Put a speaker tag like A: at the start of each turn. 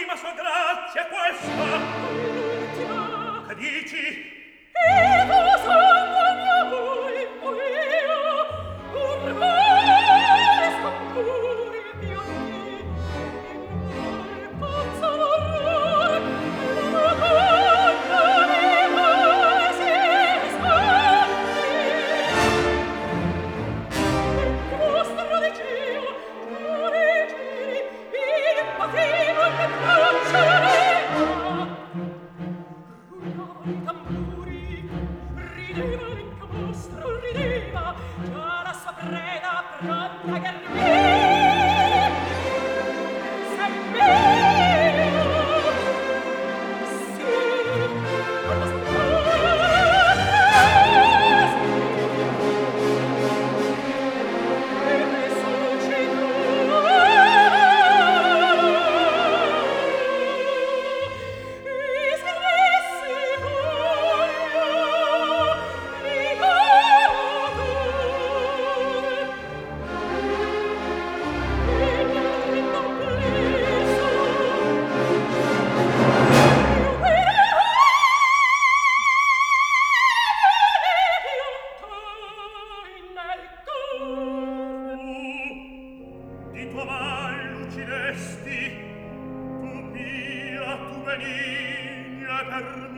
A: l'ultima sua grazia questa.
B: L'ultima.
A: Che dici?
B: E tu sangue mio voi, o io, urmare scompuri di ogni, e pazzo l'orrore, la conta di voi si scopri. Il mostro di Dio, il patino e le braccia, i tamburi, rideva l'incamostro, rideva già la sua preda pronta a garmire. Sei mio, sì, alla sua e risuscitò.
A: Di tua mal l'uccidesti, tu pia, tu benigna per